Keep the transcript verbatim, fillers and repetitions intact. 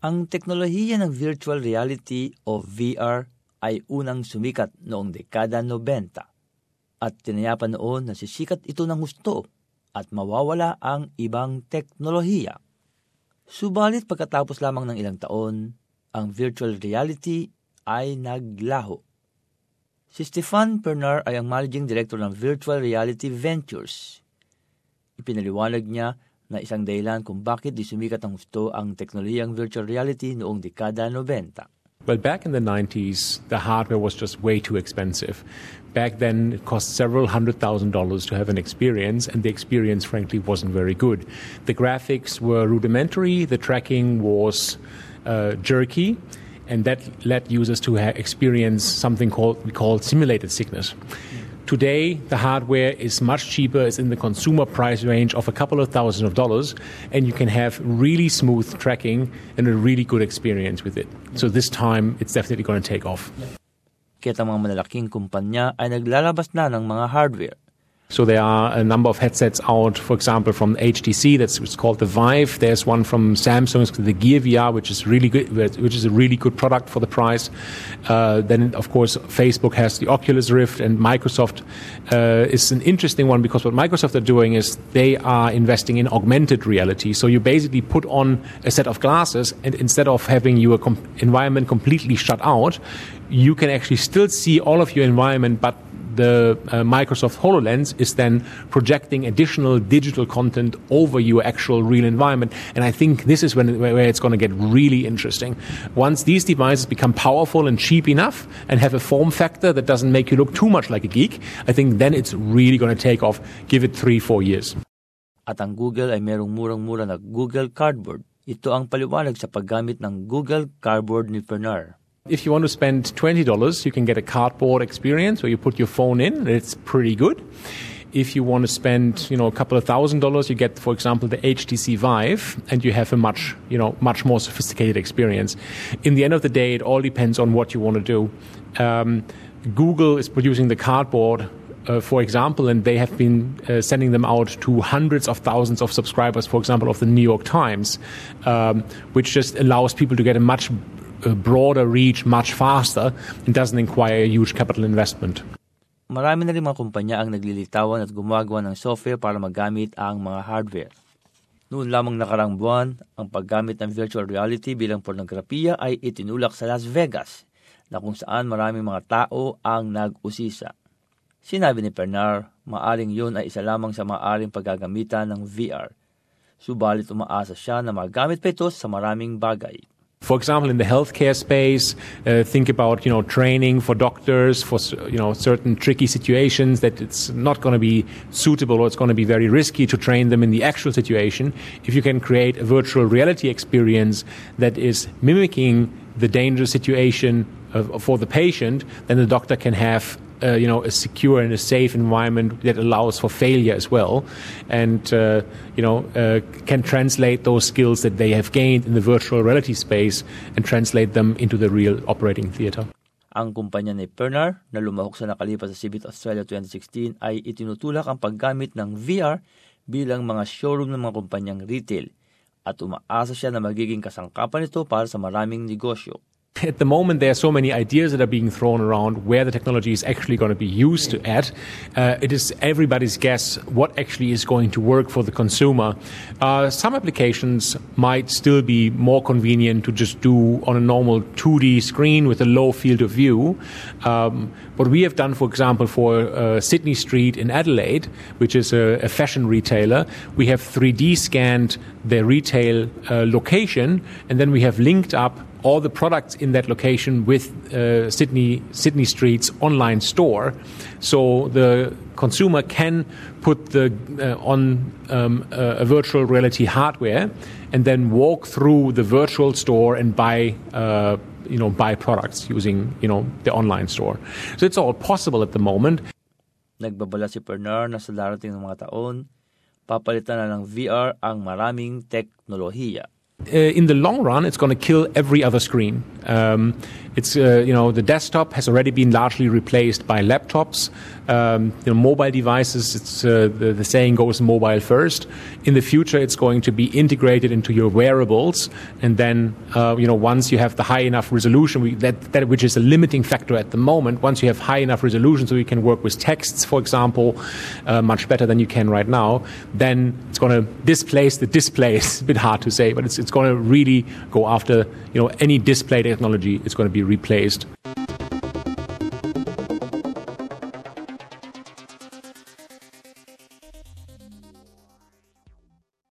Ang teknolohiya ng virtual reality o V R ay unang sumikat noong dekada nobenta at tinayapan noon na sisikat ito ng husto at mawawala ang ibang teknolohiya. Subalit pagkatapos lamang ng ilang taon, ang virtual reality ay naglaho. Si Stefan Pernar ay ang Managing Director ng Virtual Reality Ventures. Ipinaliwanag niya na isang dahilan kung bakit di sumikat ng gusto ang teknolohiyang virtual reality noong dekada nobenta. Well, back in the nineties, the hardware was just way too expensive. Back then, it cost several hundred thousand dollars to have an experience, and the experience, frankly, wasn't very good. The graphics were rudimentary, the tracking was uh, jerky, and that led users to ha- experience something called we call simulated sickness. Today, the hardware is much cheaper. It's in the consumer price range of a couple of thousand of dollars, and you can have really smooth tracking and a really good experience with it. So this time, it's definitely going to take off. Kaya't ang mga malalaking kumpanya ay naglalabas na ng mga hardware. So there are a number of headsets out, for example, from H T C, that's it's called the Vive. There's one from Samsung, the Gear V R, which is really good, which is a really good product for the price. Uh, then, of course, Facebook has the Oculus Rift, and Microsoft uh, is an interesting one because what Microsoft are doing is they are investing in augmented reality. So you basically put on a set of glasses, and instead of having your com- environment completely shut out, you can actually still see all of your environment, but the uh, Microsoft HoloLens is then projecting additional digital content over your actual real environment. And I think this is when where it's going to get really interesting. Once these devices become powerful and cheap enough and have a form factor that doesn't make you look too much like a geek, I think then it's really going to take off. Give it three, four years. At ang Google ay merong murang-mura na Google Cardboard. Ito ang paliwanag sa paggamit ng Google Cardboard ni Pernar. If you want to spend twenty dollars, you can get a cardboard experience where you put your phone in, and it's pretty good. If you want to spend, you know, a couple of thousand dollars, you get, for example, the H T C Vive, and you have a much, you know, much more sophisticated experience. In the end of the day, it all depends on what you want to do. Um, Google is producing the cardboard, uh, for example, and they have been uh, sending them out to hundreds of thousands of subscribers, for example, of the New York Times, um, which just allows people to get a much a broader reach much faster and doesn't require a huge capital investment. Marami na rin mga kumpanya ang naglilitawan at gumagawa ng software para magamit ang mga hardware. Noon lamang nakarang buwan, ang paggamit ng virtual reality bilang pornografiya ay itinulak sa Las Vegas, na kung saan maraming mga tao ang nag-usisa. Sinabi ni Pernar, maaring yun ay isa lamang sa maaring paggagamitan ng V R. Subalit umaasa siya na magamit pa ito sa maraming bagay. For example, in the healthcare space, uh, think about, you know, training for doctors for, you know, certain tricky situations that it's not going to be suitable or it's going to be very risky to train them in the actual situation. If you can create a virtual reality experience that is mimicking the dangerous situation of, for the patient, then the doctor can have Uh, you know, a secure and a safe environment that allows for failure as well, and uh, you know, uh, can translate those skills that they have gained in the virtual reality space and translate them into the real operating theater. Ang kumpanya ni Pernar na lumahok sa nakalipas sa C B I T Australia twenty sixteen ay itinutulak ang paggamit ng V R bilang mga showroom ng mga kumpanyang retail at umaasa siya na magiging kasangkapan ito para sa maraming negosyo. At the moment, there are so many ideas that are being thrown around where the technology is actually going to be used to at. Uh, it is everybody's guess what actually is going to work for the consumer. Uh, some applications might still be more convenient to just do on a normal two D screen with a low field of view. Um, what we have done, for example, for uh, Sydney Street in Adelaide, which is a, a fashion retailer, we have three D scanned their retail uh, location, and then we have linked up all the products in that location with uh, Sydney Sydney Street's online store, so the consumer can put the uh, on um, uh, a virtual reality hardware and then walk through the virtual store and buy uh, you know buy products using you know the online store. So it's all possible at the moment. Nagbabala si Pernar na sa darating ng mga taon, papalitan na ng V R ang maraming teknolohiya. Uh, in the long run, it's going to kill every other screen. Um, it's uh, you know the desktop has already been largely replaced by laptops. Um, you know, mobile devices. It's uh, the, the saying goes mobile first. In the future, it's going to be integrated into your wearables, and then uh, you know once you have the high enough resolution, we, that that which is a limiting factor at the moment. Once you have high enough resolution, so you can work with texts, for example, uh, much better than you can right now, then it's going to displace the display. It's a bit hard to say, but it's it's going to really go after you know any display technology. It's going to be replaced